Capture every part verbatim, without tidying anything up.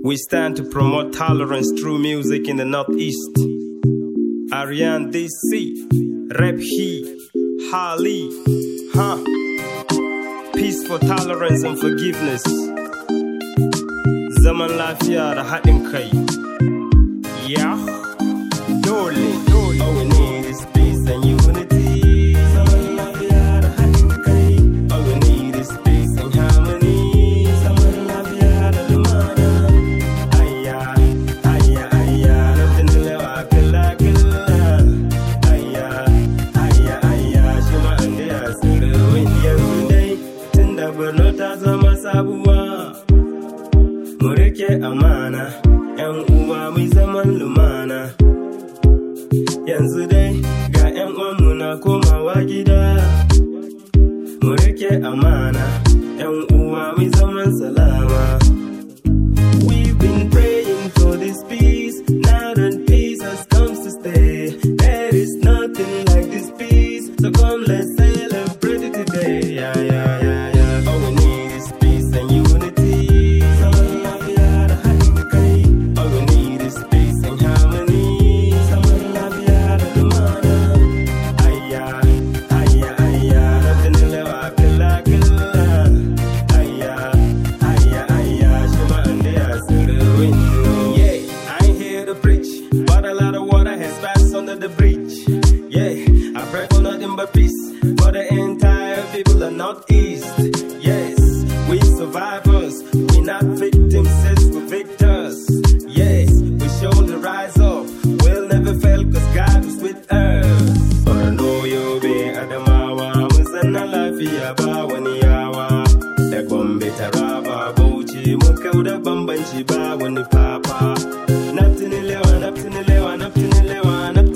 We stand to promote tolerance through music in the Northeast. Ariane D C, Rap He, Harley, huh? Peace for tolerance and forgiveness. Zaman lafiya da haɗin kai. Yeah, dole, dole. All we need is peace and unity. Zaman lafiya da haɗin kai. All we need is peace and harmony. Zaman lafiya da lumana. Ayya, ayya, ayya. Nothing to lewa killa killa. Ayya, ayya, ayya. Shima ande asiri wani yanzu dai. Tunda Borno ta zama sabuwa. Mu rike amana, ‘yan uwa mai zaman lumana. Yanzu dai ga ‘yan uwanmu na komawa gida. Mu rike amana, ‘yan uwa mai zaman salama. We've been praying for this peace, now that peace has come to stay. There is nothing like this peace, so come let's celebrate it today. Yeah, yeah, yeah, yeah. All we need is peace and unity. The bridge, yeah. I pray for nothing but peace for the entire people of Northeast. Yes, we survivors, we not victims, yes, we're victors. Yes, we surely rise up, we'll never fail, cause God is with us. For I know you'll be Adamawa, Muzana lafiya ba wani yawa. Da Gombe Taraba Bauchi, mun kauda bambanci ba wani papa. Naptinilewa, naptinilewa, naptinilewa.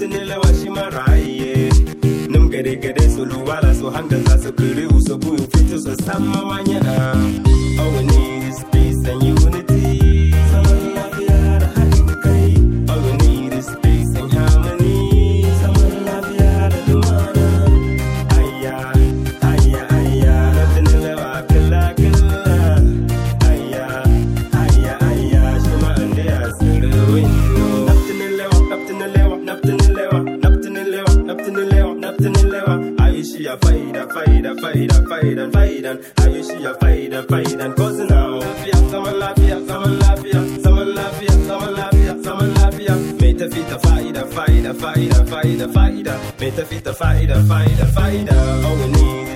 Gade su luwala su hanga za su kiri su buyu fito su sama wanyana. All we need is peace and unity. Zaman lafiya da haɗin kai. All we need is peace and harmony. Zaman lafiya da lumana. Ayya, ayya, ayya. Nothing lewa killa killa. Ayya, ayya, ayya. Shima ande asiri wino. Nothing lewa, nothing lewa, nothing lewa, nothing lewa, nothing lewa, nothing lewa. She a fighter, fighter, fighter, fighter, fighter. I she a fighter, fighter. Cause now, someone lafia, someone lafia, someone lafia, someone lafia, someone lafia. Made the fit a fighter, fighter, fighter, fighter, fighter. Made the fit a fighter, fighter, fighter. All we need.